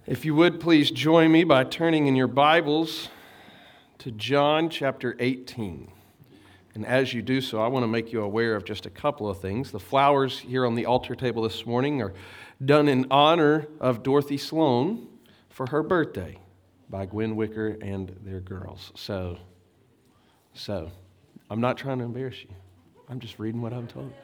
If you would please join me by turning in your Bibles to John chapter 18. And as you do so, I want to make you aware of just a couple of things. The flowers here on the altar table this morning are done in honor of Dorothy Sloan for her birthday by Gwen Wicker and their girls. So I'm not trying to embarrass you. I'm just reading what I'm told.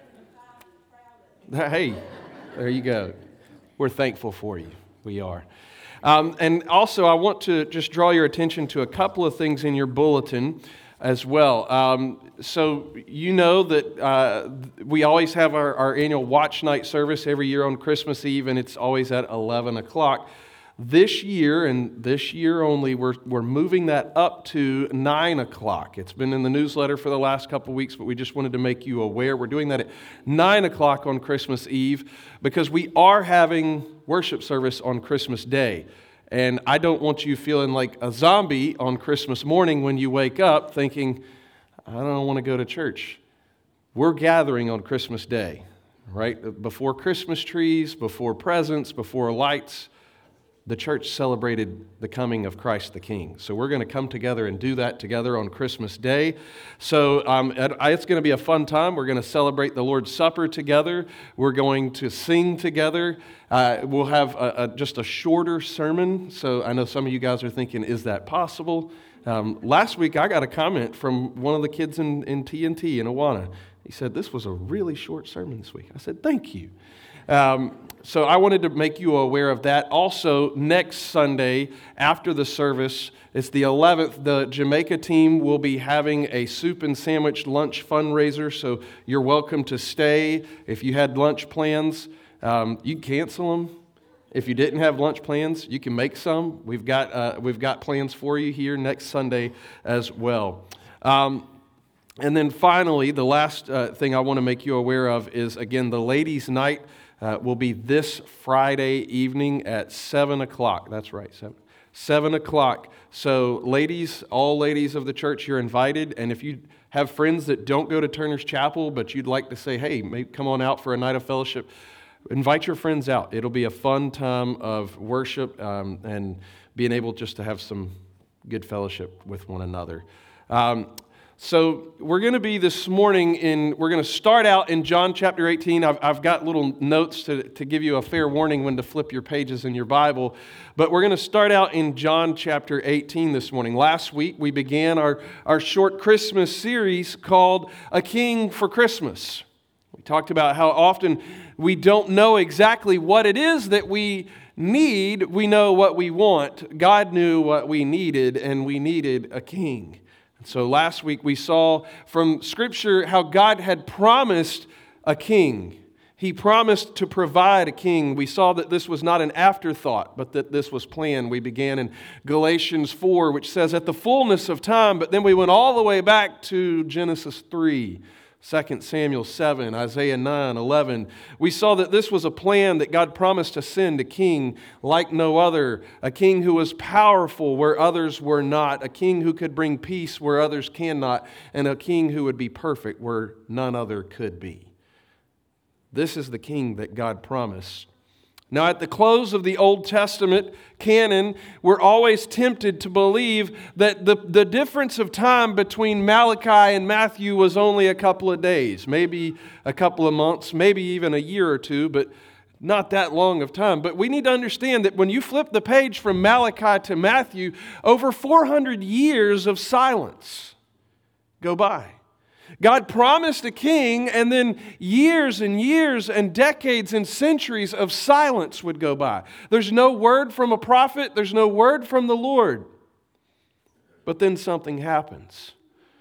Hey, there you go. We're thankful for you. We are. And also, I want to just draw your attention to a couple of things in your bulletin as well. So you know that we always have our annual Watch Night service every year on Christmas Eve, and it's always at 11 o'clock. This year, and this year only, we're moving that up to 9 o'clock. It's been in the newsletter for the last couple of weeks, but we just wanted to make you aware. We're doing that at 9 o'clock on Christmas Eve because we are having worship service on Christmas Day. And I don't want you feeling like a zombie on Christmas morning when you wake up thinking, I don't want to go to church. We're gathering on Christmas Day, right? Before Christmas trees, before presents, before lights. The church celebrated the coming of Christ the King. So we're going to come together and do that together on Christmas Day. So it's going to be a fun time. We're going to celebrate the Lord's Supper together. We're going to sing together. We'll have just a shorter sermon. So I know some of you guys are thinking, is that possible? Last week I got a comment from one of the kids in TNT in Awana. He said, this was a really short sermon this week. I said, thank you. So I wanted to make you aware of that. Also, next Sunday after the service, it's the 11th, the Jamaica team will be having a soup and sandwich lunch fundraiser, so you're welcome to stay. If you had lunch plans, you can cancel them. If you didn't have lunch plans, you can make some. We've got plans for you here next Sunday as well. And then finally, the last thing I want to make you aware of is, again, the ladies' night will be this Friday evening at 7 o'clock. That's right, 7 o'clock. So ladies, all ladies of the church, you're invited. And if you have friends that don't go to Turner's Chapel, but you'd like to say, hey, maybe come on out for a night of fellowship, invite your friends out. It'll be a fun time of worship and being able just to have some good fellowship with one another. So we're going to be this morning we're going to start out in John chapter 18. I've got little notes to give you a fair warning when to flip your pages in your Bible. But we're going to start out in John chapter 18 this morning. Last week we began our short Christmas series called A King for Christmas. We talked about how often we don't know exactly what it is that we need. We know what we want. God knew what we needed, and we needed a king. So last week we saw from Scripture how God had promised a king. He promised to provide a king. We saw that this was not an afterthought, but that this was planned. We began in Galatians 4, which says, at the fullness of time, but then we went all the way back to Genesis 3. 2 Samuel 7, Isaiah 9, 11. We saw that this was a plan that God promised to send a king like no other, a king who was powerful where others were not, a king who could bring peace where others cannot, and a king who would be perfect where none other could be. This is the king that God promised. Now, at the close of the Old Testament canon, we're always tempted to believe that the difference of time between Malachi and Matthew was only a couple of days, maybe a couple of months, maybe even a year or two, but not that long of time. But we need to understand that when you flip the page from Malachi to Matthew, over 400 years of silence go by. God promised a king, and then years and years and decades and centuries of silence would go by. There's no word from a prophet. There's no word from the Lord. But then something happens.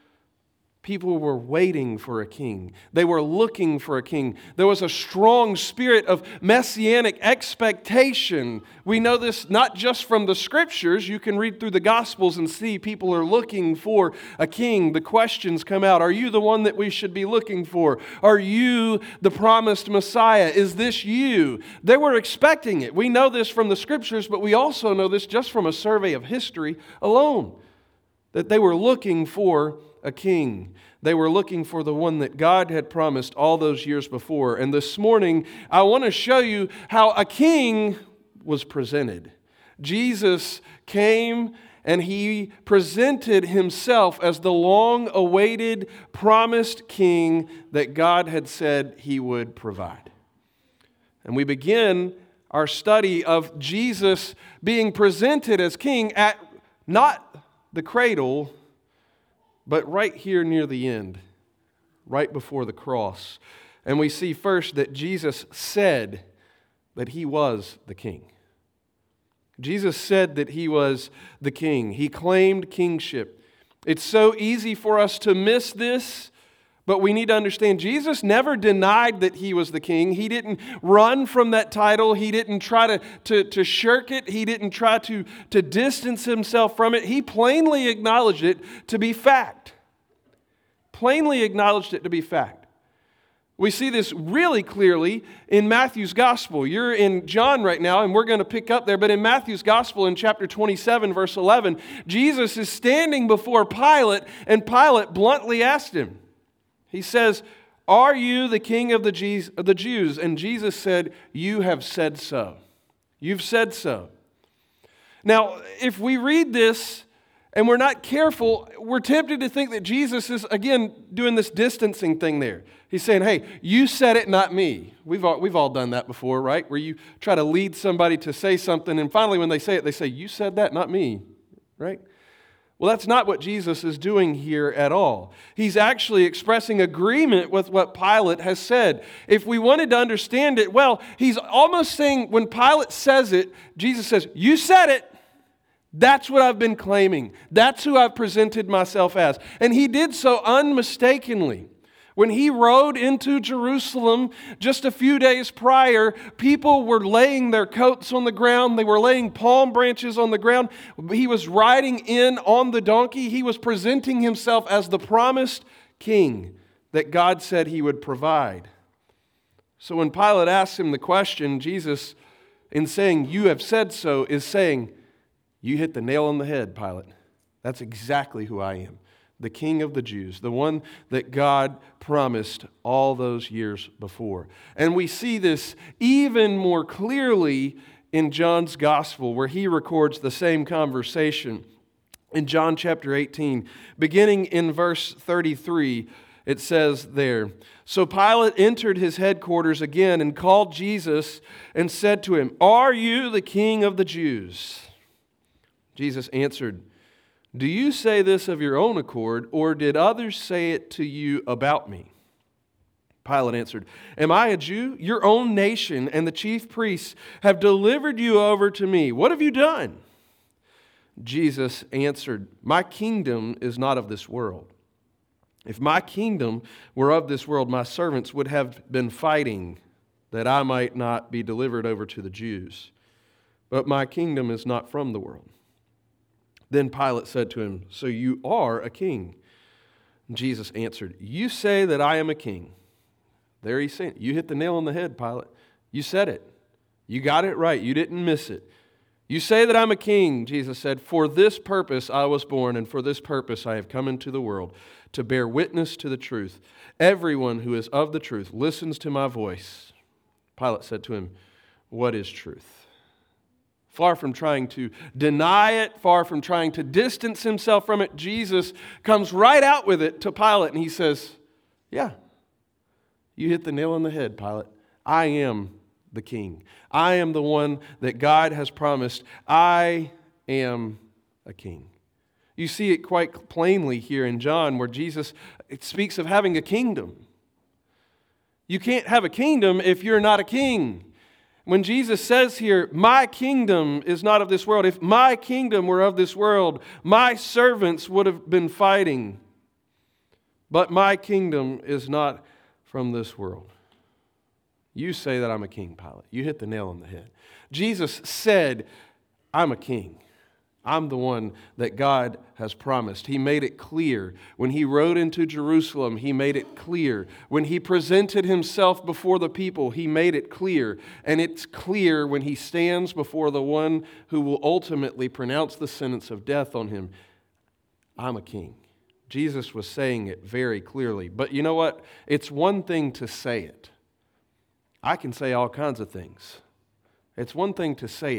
People were waiting for a king. They were looking for a king. There was a strong spirit of messianic expectation. We know this not just from the Scriptures. You can read through the Gospels and see people are looking for a king. The questions come out. Are you the one that we should be looking for? Are you the promised Messiah? Is this you? They were expecting it. We know this from the Scriptures, but we also know this just from a survey of history alone, that they were looking for a king. They were looking for the one that God had promised all those years before. And this morning, I want to show you how a king was presented. Jesus came and he presented himself as the long-awaited, promised king that God had said he would provide. And we begin our study of Jesus being presented as king at not the cradle, but right here near the end, right before the cross. And we see first that Jesus said that he was the king. Jesus said that he was the king. He claimed kingship. It's so easy for us to miss this, but we need to understand Jesus never denied that he was the king. He didn't run from that title. He didn't try to shirk it. He didn't try to distance himself from it. He plainly acknowledged it to be fact. Plainly acknowledged it to be fact. We see this really clearly in Matthew's gospel. You're in John right now, and we're going to pick up there. But in Matthew's gospel, in chapter 27, verse 11, Jesus is standing before Pilate, and Pilate bluntly asked him. He says, "Are you the king of the Jews?" And Jesus said, "You have said so." You've said so. Now, if we read this and we're not careful, we're tempted to think that Jesus is, again, doing this distancing thing there. He's saying, hey, you said it, not me. We've all done that before, right? Where you try to lead somebody to say something, and finally when they say it, they say, you said that, not me, right? Well, that's not what Jesus is doing here at all. He's actually expressing agreement with what Pilate has said. If we wanted to understand it, well, he's almost saying when Pilate says it, Jesus says, you said it. That's what I've been claiming. That's who I've presented myself as. And he did so unmistakably. When he rode into Jerusalem just a few days prior, people were laying their coats on the ground. They were laying palm branches on the ground. He was riding in on the donkey. He was presenting himself as the promised king that God said he would provide. So when Pilate asked him the question, Jesus, in saying, you have said so, is saying, you hit the nail on the head, Pilate. That's exactly who I am. The King of the Jews, the one that God promised all those years before. And we see this even more clearly in John's Gospel, where he records the same conversation. In John chapter 18, beginning in verse 33, it says there, so Pilate entered his headquarters again and called Jesus and said to him, are you the King of the Jews? Jesus answered, do you say this of your own accord, or did others say it to you about me? Pilate answered, am I a Jew? Your own nation and the chief priests have delivered you over to me. What have you done? Jesus answered, my kingdom is not of this world. If my kingdom were of this world, my servants would have been fighting that I might not be delivered over to the Jews. But my kingdom is not from the world. Then Pilate said to him, so you are a king? Jesus answered, you say that I am a king. There he's saying, you hit the nail on the head, Pilate. You said it. You got it right. You didn't miss it. You say that I'm a king, Jesus said, for this purpose I was born, and for this purpose I have come into the world, to bear witness to the truth. Everyone who is of the truth listens to my voice. Pilate said to him, what is truth? Far from trying to deny it, far from trying to distance himself from it, Jesus comes right out with it to Pilate, and he says, yeah, you hit the nail on the head, Pilate. I am the king. I am the one that God has promised. I am a king. You see it quite plainly here in John, where Jesus speaks of having a kingdom. You can't have a kingdom if you're not a king. When Jesus says here, my kingdom is not of this world. If my kingdom were of this world, my servants would have been fighting. But my kingdom is not from this world. You say that I'm a king, Pilate. You hit the nail on the head. Jesus said, I'm a king. I'm the one that God has promised. He made it clear. When he rode into Jerusalem, he made it clear. When he presented himself before the people, he made it clear. And it's clear when he stands before the one who will ultimately pronounce the sentence of death on him. I'm a king. Jesus was saying it very clearly. But you know what? It's one thing to say it. I can say all kinds of things. It's one thing to say it.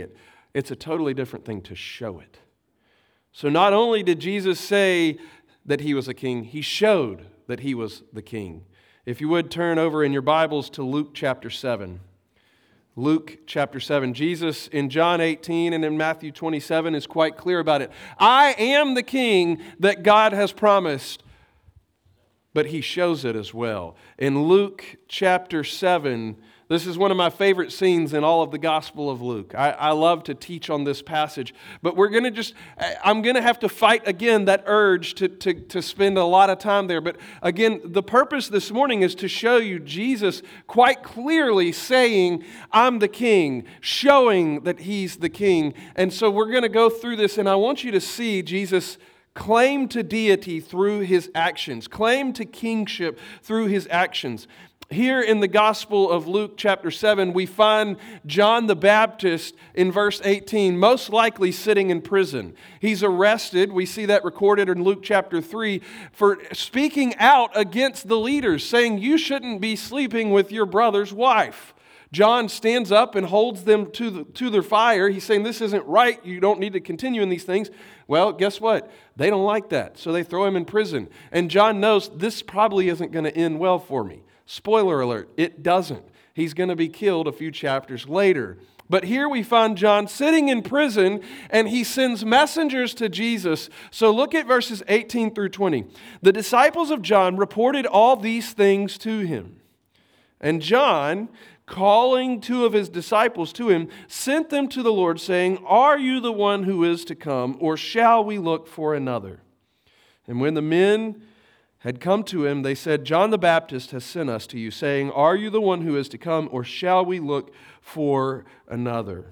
It's a totally different thing to show it. So not only did Jesus say that he was a king, he showed that he was the king. If you would turn over in your Bibles to Luke chapter 7. Luke chapter 7. Jesus in John 18 and in Matthew 27 is quite clear about it. I am the king that God has promised. But he shows it as well. In Luke chapter 7, this is one of my favorite scenes in all of the Gospel of Luke. I love to teach on this passage, but I'm going to have to fight again that urge to spend a lot of time there. But again, the purpose this morning is to show you Jesus quite clearly saying, I'm the king, showing that he's the king. And so we're going to go through this, and I want you to see Jesus claim to deity through his actions, claim to kingship through his actions. Here in the Gospel of Luke chapter 7, we find John the Baptist in verse 18, most likely sitting in prison. He's arrested, we see that recorded in Luke chapter 3, for speaking out against the leaders, saying, you shouldn't be sleeping with your brother's wife. John stands up and holds them to their fire. He's saying, this isn't right. You don't need to continue in these things. Well, guess what? They don't like that, so they throw him in prison. And John knows this probably isn't going to end well for me. Spoiler alert, it doesn't. He's going to be killed a few chapters later. But here we find John sitting in prison, and he sends messengers to Jesus. So look at verses 18 through 20. The disciples of John reported all these things to him. And John, calling two of his disciples to him, sent them to the Lord, saying, are you the one who is to come, or shall we look for another? And when the men had come to him, they said, John the Baptist has sent us to you, saying, are you the one who is to come, or shall we look for another?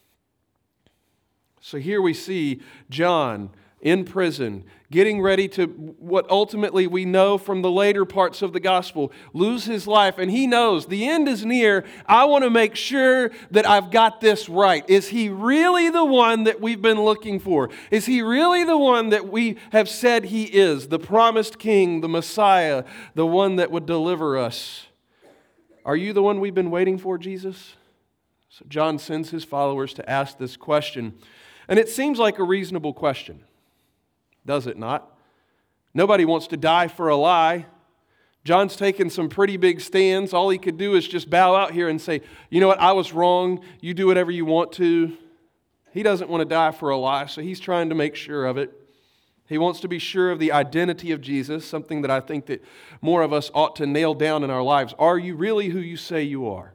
So here we see John in prison, getting ready to, what ultimately we know from the later parts of the gospel, lose his life. And he knows the end is near. I want to make sure that I've got this right. Is he really the one that we've been looking for? Is he really the one that we have said he is? The promised king, the Messiah, the one that would deliver us. Are you the one we've been waiting for, Jesus? So John sends his followers to ask this question. And it seems like a reasonable question. Does it not? Nobody wants to die for a lie. John's taken some pretty big stands. All he could do is just bow out here and say, you know what, I was wrong. You do whatever you want to. He doesn't want to die for a lie, so he's trying to make sure of it. He wants to be sure of the identity of Jesus, something that I think that more of us ought to nail down in our lives. Are you really who you say you are?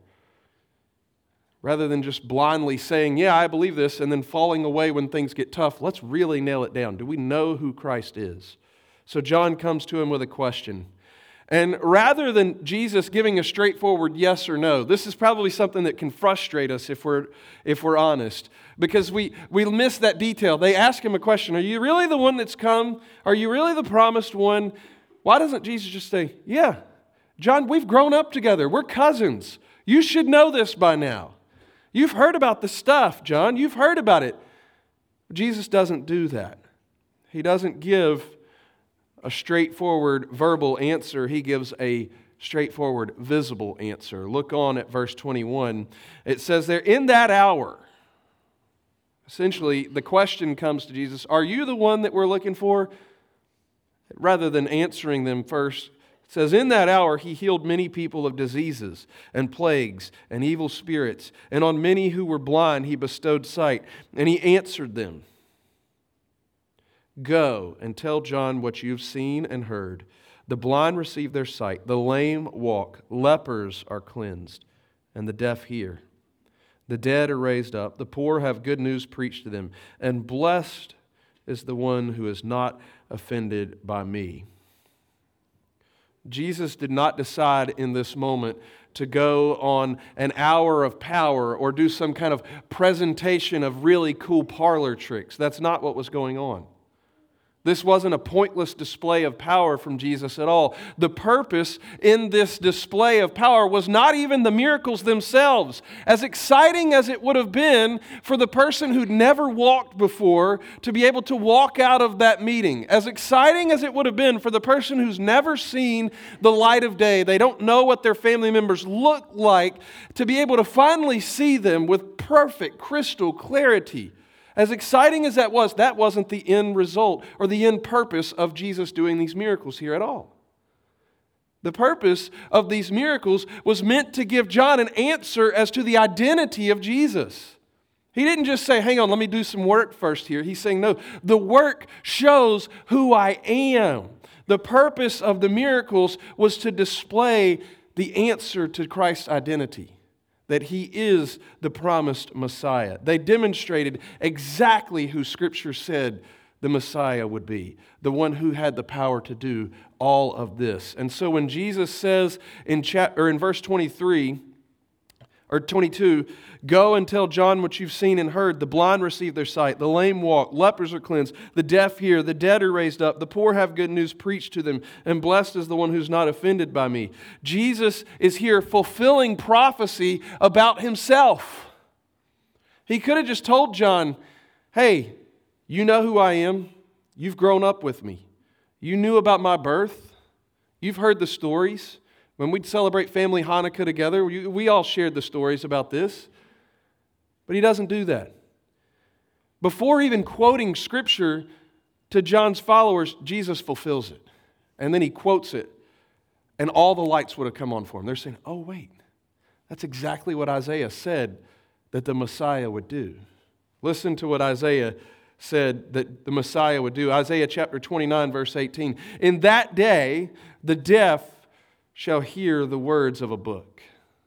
Rather than just blindly saying, yeah, I believe this, and then falling away when things get tough, let's really nail it down. Do we know who Christ is? So John comes to him with a question. And rather than Jesus giving a straightforward yes or no, this is probably something that can frustrate us if we're honest, because we miss that detail. They ask him a question, are you really the one that's come? Are you really the promised one? Why doesn't Jesus just say, yeah, John, we've grown up together. We're cousins. You should know this by now. You've heard about the stuff, John. You've heard about it. Jesus doesn't do that. He doesn't give a straightforward verbal answer. He gives a straightforward visible answer. Look on at verse 21. It says there, in that hour, essentially the question comes to Jesus, are you the one that we're looking for? Rather than answering them first, it says, in that hour he healed many people of diseases and plagues and evil spirits, and on many who were blind he bestowed sight. And he answered them, go and tell John what you've seen and heard. The blind receive their sight, the lame walk, lepers are cleansed, and the deaf hear. The dead are raised up, the poor have good news preached to them, and blessed is the one who is not offended by me. Jesus did not decide in this moment to go on an hour of power or do some kind of presentation of really cool parlor tricks. That's not what was going on. This wasn't a pointless display of power from Jesus at all. The purpose in this display of power was not even the miracles themselves. As exciting as it would have been for the person who'd never walked before to be able to walk out of that meeting, as exciting as it would have been for the person who's never seen the light of day, they don't know what their family members look like, to be able to finally see them with perfect crystal clarity. As exciting as that wasn't the end result or the end purpose of Jesus doing these miracles here at all. The purpose of these miracles was meant to give John an answer as to the identity of Jesus. He didn't just say, hang on, let me do some work first here. He's saying, no, the work shows who I am. The purpose of the miracles was to display the answer to Christ's identity, that He is the promised Messiah. They demonstrated exactly who Scripture said the Messiah would be, the one who had the power to do all of this. And so when Jesus says in verse 23 or 22, go and tell John what you've seen and heard. The blind receive their sight, the lame walk, lepers are cleansed, the deaf hear, the dead are raised up, the poor have good news preached to them, and blessed is the one who's not offended by me. Jesus is here fulfilling prophecy about Himself. He could have just told John, hey, you know who I am. You've grown up with me. You knew about my birth. You've heard the stories. When we'd celebrate family Hanukkah together, we all shared the stories about this. But He doesn't do that. Before even quoting Scripture to John's followers, Jesus fulfills it. And then He quotes it, and all the lights would have come on for Him. They're saying, oh, wait, that's exactly what Isaiah said that the Messiah would do. Listen to what Isaiah said that the Messiah would do. Isaiah chapter 29, verse 18. In that day, the deaf shall hear the words of a book.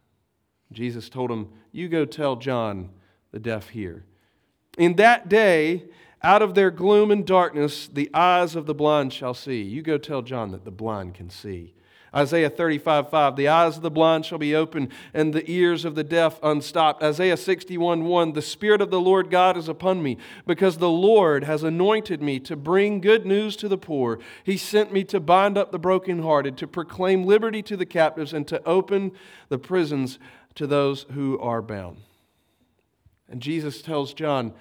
Jesus told him, you go tell John the deaf hear. In that day, out of their gloom and darkness, the eyes of the blind shall see. You go tell John that the blind can see. Isaiah 35:5, the eyes of the blind shall be opened and the ears of the deaf unstopped. Isaiah 61:1, the Spirit of the Lord God is upon me, because the Lord has anointed me to bring good news to the poor. He sent me to bind up the brokenhearted, to proclaim liberty to the captives, and to open the prisons to those who are bound. And Jesus tells John,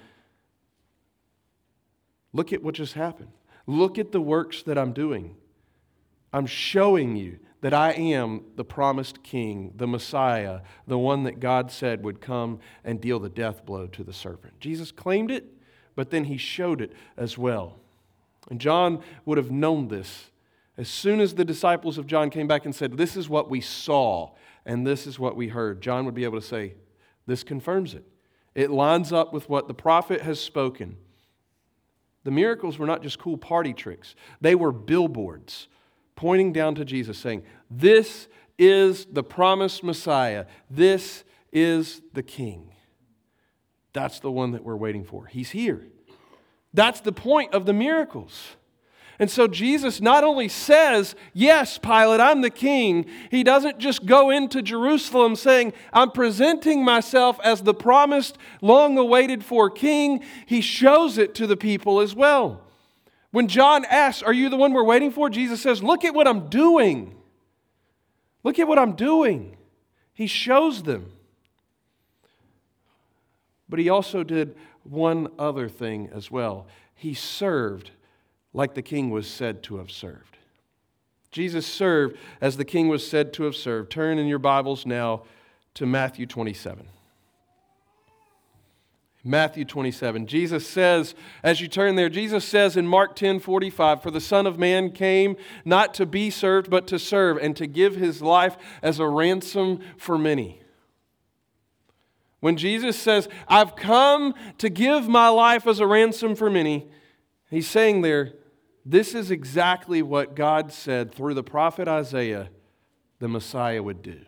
look at what just happened. Look at the works that I'm doing. I'm showing you that I am the promised King, the Messiah, the one that God said would come and deal the death blow to the serpent. Jesus claimed it, but then He showed it as well. And John would have known this. As soon as the disciples of John came back and said, this is what we saw and this is what we heard, John would be able to say, this confirms it. It lines up with what the prophet has spoken. The miracles were not just cool party tricks. They were billboards pointing down to Jesus, saying, this is the promised Messiah. This is the King. That's the one that we're waiting for. He's here. That's the point of the miracles. And so Jesus not only says, yes, Pilate, I'm the King. He doesn't just go into Jerusalem saying, I'm presenting myself as the promised, long-awaited for King. He shows it to the people as well. When John asks, are you the one we're waiting for? Jesus says, look at what I'm doing. Look at what I'm doing. He shows them. But He also did one other thing as well. He served like the King was said to have served. Jesus served as the King was said to have served. Turn in your Bibles now to Matthew 27. Matthew 27. Jesus says, as you turn there, Jesus says in Mark 10:45, for the Son of Man came not to be served, but to serve, and to give His life as a ransom for many. When Jesus says, I've come to give my life as a ransom for many, He's saying there, this is exactly what God said through the prophet Isaiah the Messiah would do.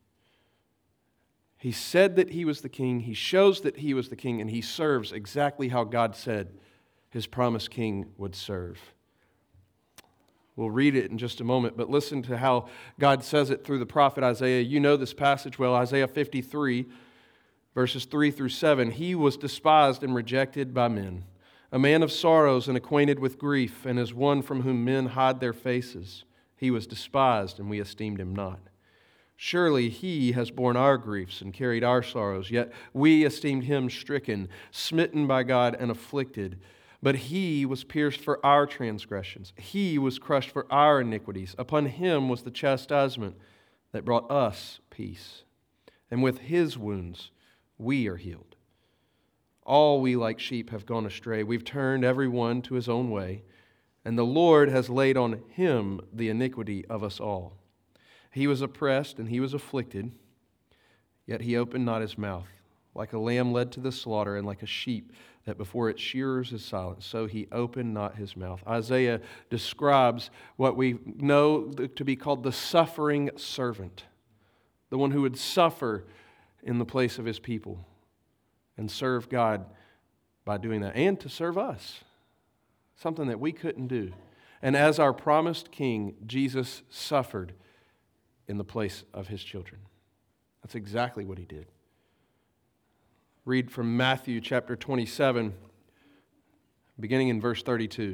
He said that He was the King, He shows that He was the King, and He serves exactly how God said His promised King would serve. We'll read it in just a moment, but listen to how God says it through the prophet Isaiah. You know this passage well, Isaiah 53, verses 3 through 7. He was despised and rejected by men, a man of sorrows and acquainted with grief, and as one from whom men hide their faces. He was despised, and we esteemed him not. Surely he has borne our griefs and carried our sorrows, yet we esteemed him stricken, smitten by God, and afflicted. But he was pierced for our transgressions. He was crushed for our iniquities. Upon him was the chastisement that brought us peace. And with his wounds we are healed. All we like sheep have gone astray. We've turned every one to his own way, and the Lord has laid on him the iniquity of us all. He was oppressed and he was afflicted, yet he opened not his mouth. Like a lamb led to the slaughter, and like a sheep that before its shearers is silent, so he opened not his mouth. Isaiah describes what we know to be called the suffering servant, the one who would suffer in the place of his people and serve God by doing that, and to serve us, something that we couldn't do. And as our promised king, Jesus suffered in the place of his children. That's exactly what he did. Read from Matthew chapter 27, beginning in verse 32.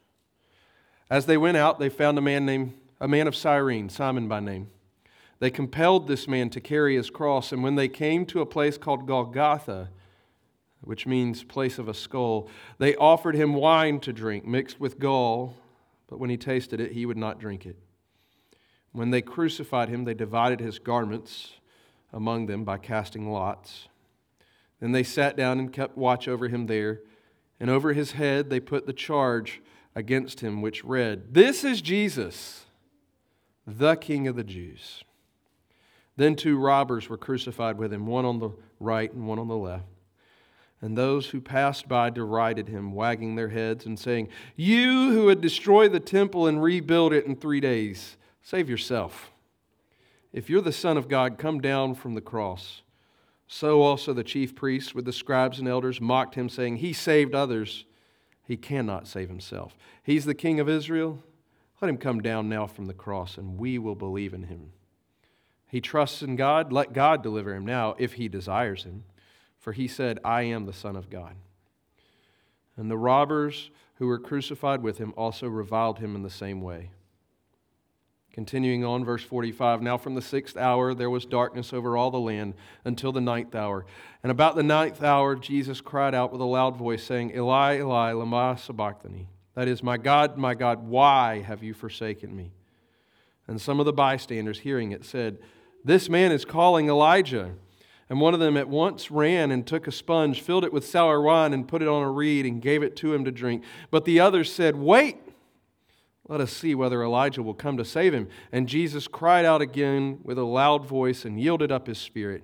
As they went out, they found a man of Cyrene, Simon by name. They compelled this man to carry his cross, and when they came to a place called Golgotha, which means place of a skull, they offered him wine to drink, mixed with gall, but when he tasted it, he would not drink it. When they crucified him, they divided his garments among them by casting lots. Then they sat down and kept watch over him there, and over his head they put the charge against him, which read, "This is Jesus, the King of the Jews." Then 2 robbers were crucified with him, one on the right and one on the left. And those who passed by derided him, wagging their heads and saying, "You who would destroy the temple and rebuild it in 3 days, save yourself. If you're the Son of God, come down from the cross." So also the chief priests with the scribes and elders mocked him, saying, "He saved others. He cannot save himself. He's the King of Israel. Let him come down now from the cross, and we will believe in him. He trusts in God. Let God deliver him now, if he desires him. For he said, 'I am the Son of God.'" And the robbers who were crucified with him also reviled him in the same way. Continuing on, verse 45, "Now from the 6th hour there was darkness over all the land until the 9th hour. And about the 9th hour Jesus cried out with a loud voice, saying, 'Eli, Eli, lama sabachthani?' That is, my God, why have you forsaken me?" And some of the bystanders, hearing it, said, "This man is calling Elijah." And one of them at once ran and took a sponge, filled it with sour wine, and put it on a reed, and gave it to him to drink. But the others said, "Wait! Let us see whether Elijah will come to save him." And Jesus cried out again with a loud voice and yielded up his spirit.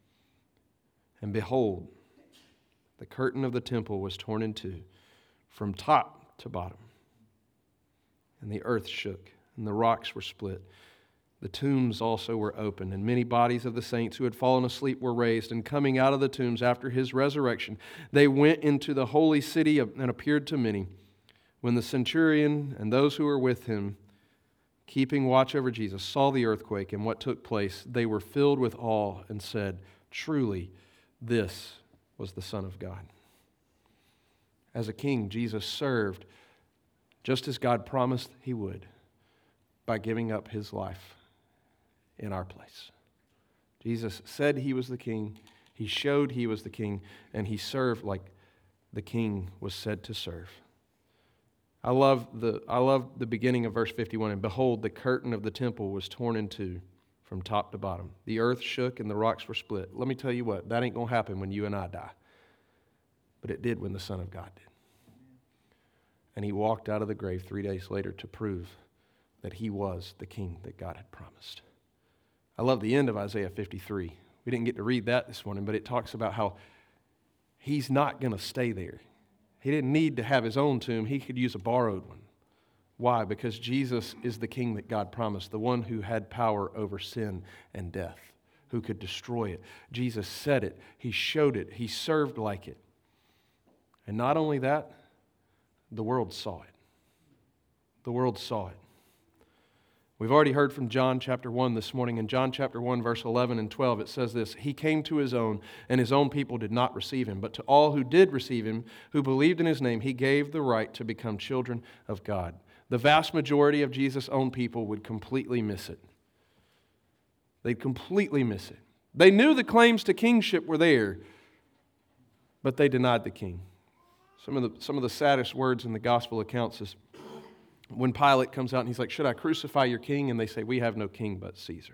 And behold, the curtain of the temple was torn in two, from top to bottom. And the earth shook, and the rocks were split. The tombs also were opened, and many bodies of the saints who had fallen asleep were raised. And coming out of the tombs after his resurrection, they went into the holy city and appeared to many. When the centurion and those who were with him, keeping watch over Jesus, saw the earthquake and what took place, they were filled with awe and said, "Truly, this was the Son of God." As a king, Jesus served just as God promised he would by giving up his life in our place. Jesus said he was the king, he showed he was the king, and he served like the king was said to serve. I love the beginning of verse 51. "And behold, the curtain of the temple was torn in two from top to bottom. The earth shook and the rocks were split." Let me tell you what, that ain't going to happen when you and I die. But it did when the Son of God did. And he walked out of the grave 3 days later to prove that he was the king that God had promised. I love the end of Isaiah 53. We didn't get to read that this morning, but it talks about how he's not going to stay there. He didn't need to have his own tomb. He could use a borrowed one. Why? Because Jesus is the king that God promised, the one who had power over sin and death, who could destroy it. Jesus said it. He showed it. He served like it. And not only that, the world saw it. The world saw it. We've already heard from John chapter 1 this morning. In John chapter 1, verse 11 and 12, it says this: He came to His own, and His own people did not receive Him. But to all who did receive Him, who believed in His name, He gave the right to become children of God. The vast majority of Jesus' own people would completely miss it. They'd completely miss it. They knew the claims to kingship were there, but they denied the king. Some of the saddest words in the gospel accounts is when Pilate comes out and he's like, should I crucify your king? And they say, we have no king but Caesar.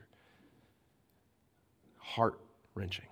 Heart-wrenching.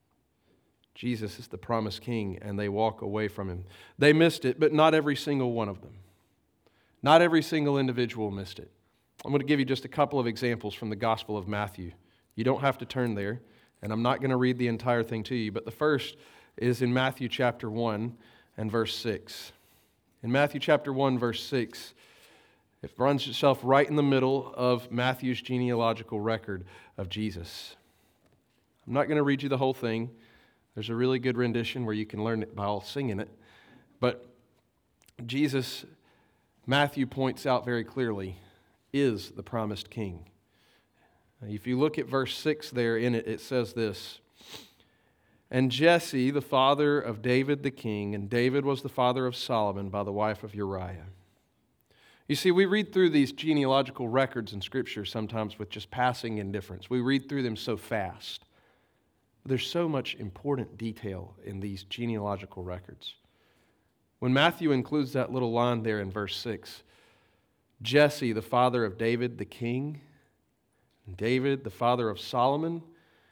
Jesus is the promised king, and they walk away from Him. They missed it, but not every single one of them. Not every single individual missed it. I'm going to give you just a couple of examples from the Gospel of Matthew. You don't have to turn there, and I'm not going to read the entire thing to you, but the first is in Matthew chapter 1 and verse 6. In Matthew chapter 1, verse 6, it runs itself right in the middle of Matthew's genealogical record of Jesus. I'm not going to read you the whole thing. There's a really good rendition where you can learn it by all singing it. But Jesus, Matthew points out very clearly, is the promised king. If you look at verse 6 there in it, it says this: And Jesse, the father of David the king, and David was the father of Solomon by the wife of Uriah. You see, we read through these genealogical records in Scripture sometimes with just passing indifference. We read through them so fast. There's so much important detail in these genealogical records. When Matthew includes that little line there in verse 6, Jesse, the father of David the king, and David, the father of Solomon,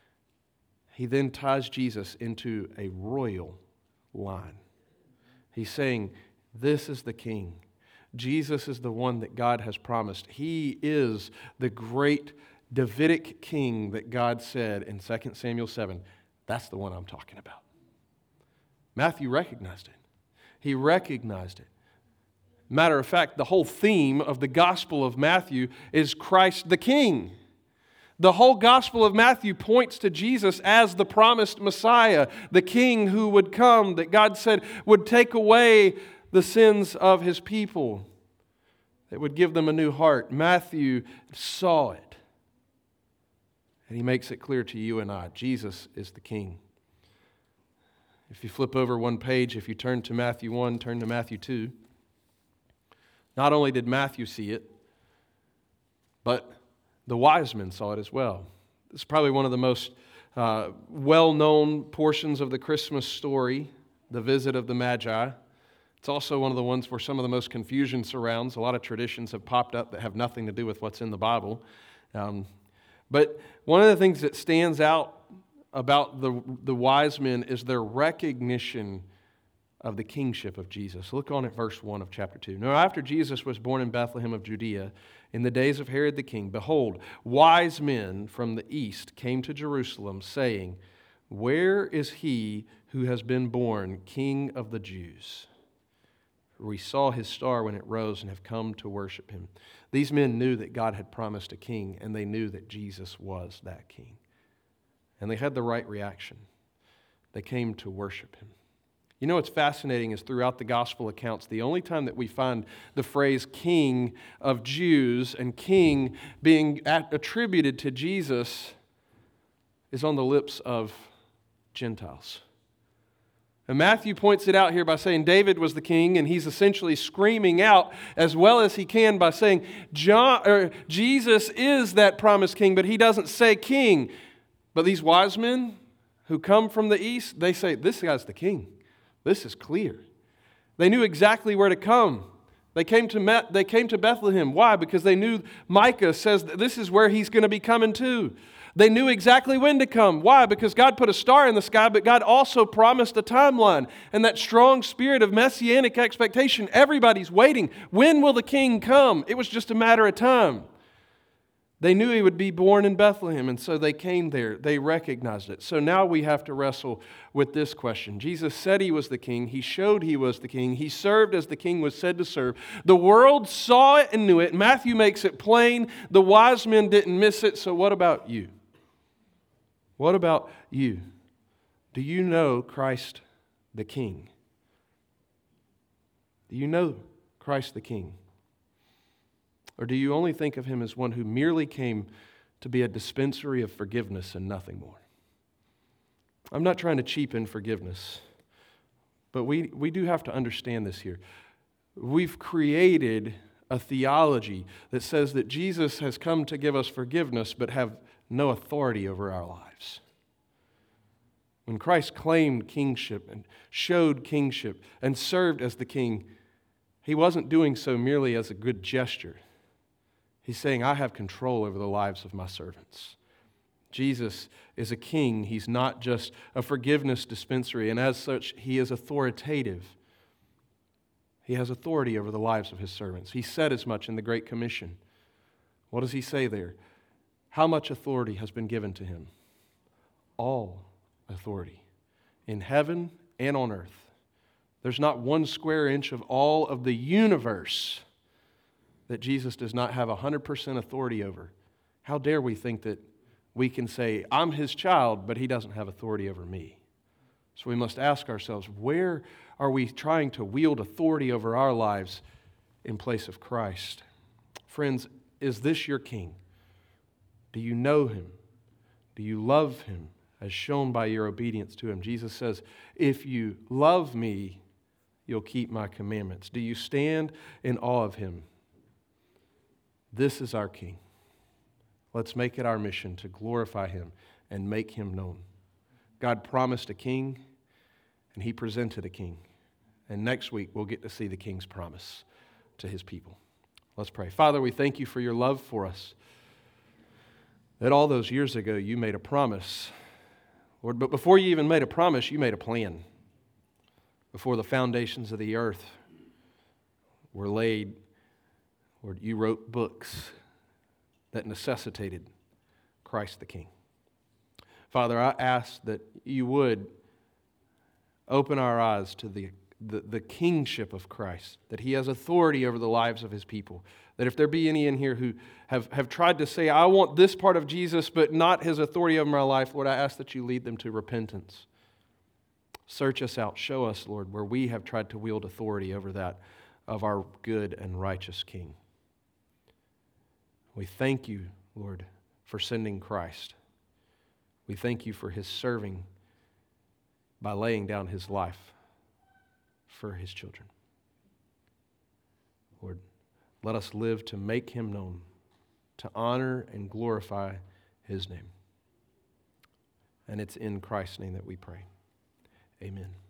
he then ties Jesus into a royal line. He's saying, this is the king. Jesus is the one that God has promised. He is the great Davidic king that God said in 2 Samuel 7. That's the one I'm talking about. Matthew recognized it. He recognized it. Matter of fact, the whole theme of the Gospel of Matthew is Christ the King. The whole Gospel of Matthew points to Jesus as the promised Messiah, the King who would come, that God said would take away the sins of His people, that would give them a new heart. Matthew saw it. And he makes it clear to you and I, Jesus is the King. If you flip over one page, if you turn to Matthew 1, turn to Matthew 2. Not only did Matthew see it, but the wise men saw it as well. It's probably one of the most well-known portions of the Christmas story, the visit of the Magi. It's also one of the ones where some of the most confusion surrounds. A lot of traditions have popped up that have nothing to do with what's in the Bible. But one of the things that stands out about the wise men is their recognition of the kingship of Jesus. Look on at verse 1 of chapter 2. Now, after Jesus was born in Bethlehem of Judea, in the days of Herod the king, behold, wise men from the east came to Jerusalem, saying, Where is he who has been born King of the Jews? We saw his star when it rose and have come to worship him. These men knew that God had promised a king, and they knew that Jesus was that king. And they had the right reaction. They came to worship him. You know what's fascinating is throughout the gospel accounts, the only time that we find the phrase King of Jews and King being attributed to Jesus is on the lips of Gentiles. And Matthew points it out here by saying David was the king, and he's essentially screaming out as well as he can by saying Jesus is that promised king, but he doesn't say king. But these wise men who come from the east, they say, this guy's the king. This is clear. They knew exactly where to come. They came to Bethlehem. Why? Because they knew Micah says that this is where he's going to be coming to. They knew exactly when to come. Why? Because God put a star in the sky, but God also promised a timeline. And that strong spirit of messianic expectation, everybody's waiting. When will the king come? It was just a matter of time. They knew he would be born in Bethlehem, and so they came there. They recognized it. So now we have to wrestle with this question. Jesus said he was the king. He showed he was the king. He served as the king was said to serve. The world saw it and knew it. Matthew makes it plain. The wise men didn't miss it. So what about you? What about you? Do you know Christ the King? Do you know Christ the King? Or do you only think of him as one who merely came to be a dispensary of forgiveness and nothing more? I'm not trying to cheapen forgiveness, but we do have to understand this here. We've created a theology that says that Jesus has come to give us forgiveness but have no authority over our lives. When Christ claimed kingship and showed kingship and served as the king, he wasn't doing so merely as a good gesture. He's saying, I have control over the lives of my servants. Jesus is a king. He's not just a forgiveness dispensary, and as such, he is authoritative. He has authority over the lives of his servants. He said as much in the Great Commission. What does he say there? How much authority has been given to him? All authority in heaven and on earth. There's not 1 square inch of all of the universe that Jesus does not have 100% authority over. How dare we think that we can say, I'm his child, but he doesn't have authority over me? So we must ask ourselves, where are we trying to wield authority over our lives in place of Christ? Friends, is this your king? Do you know him? Do you love him as shown by your obedience to him? Jesus says, if you love me, you'll keep my commandments. Do you stand in awe of him? This is our king. Let's make it our mission to glorify him and make him known. God promised a king, and he presented a king. And next week, we'll get to see the king's promise to his people. Let's pray. Father, we thank you for your love for us. That all those years ago, you made a promise. Lord, but before you even made a promise, you made a plan. Before the foundations of the earth were laid, Lord, you wrote books that necessitated Christ the King. Father, I ask that you would open our eyes to the kingship of Christ, that he has authority over the lives of his people, that if there be any in here who have tried to say, I want this part of Jesus, but not his authority over my life, Lord, I ask that you lead them to repentance. Search us out. Show us, Lord, where we have tried to wield authority over that of our good and righteous King. We thank you, Lord, for sending Christ. We thank you for his serving by laying down his life for his children. Lord, let us live to make him known, to honor and glorify his name. And it's in Christ's name that we pray. Amen.